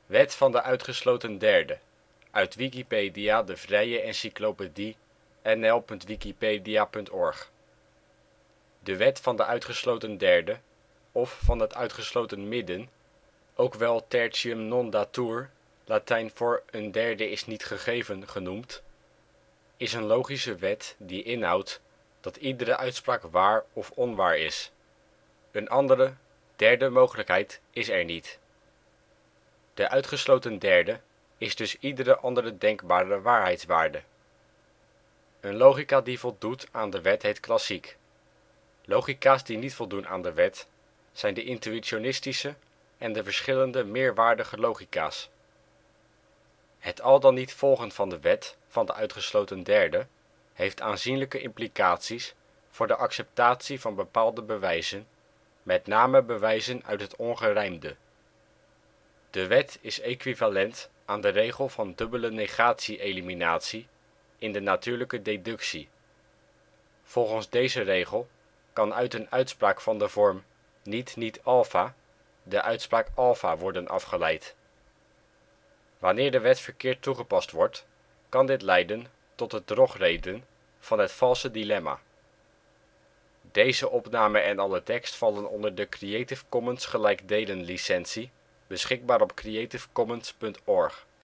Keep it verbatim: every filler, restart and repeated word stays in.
Wet van de uitgesloten derde, uit Wikipedia, de vrije encyclopedie. N L punt wikipedia punt org. De wet van de uitgesloten derde, of van het uitgesloten midden, ook wel tertium non datur (Latijn voor een derde is niet gegeven) genoemd, is een logische wet die inhoudt dat iedere uitspraak waar of onwaar is. Een andere, derde mogelijkheid is er niet. De uitgesloten derde is dus iedere andere denkbare waarheidswaarde. Een logica die voldoet aan de wet heet klassiek. Logica 's die niet voldoen aan de wet zijn de intuïtionistische en de verschillende meerwaardige logica 's. Het al dan niet volgen van de wet van de uitgesloten derde heeft aanzienlijke implicaties voor de acceptatie van bepaalde bewijzen, met name bewijzen uit het ongerijmde. De wet is equivalent aan de regel van dubbele negatie-eliminatie in de natuurlijke deductie. Volgens deze regel kan uit een uitspraak van de vorm niet niet alpha de uitspraak alpha worden afgeleid. Wanneer de wet verkeerd toegepast wordt, kan dit leiden tot de drogreden van het valse dilemma. Deze opname en alle tekst vallen onder de Creative Commons gelijkdelen licentie, beschikbaar op creativecommons punt org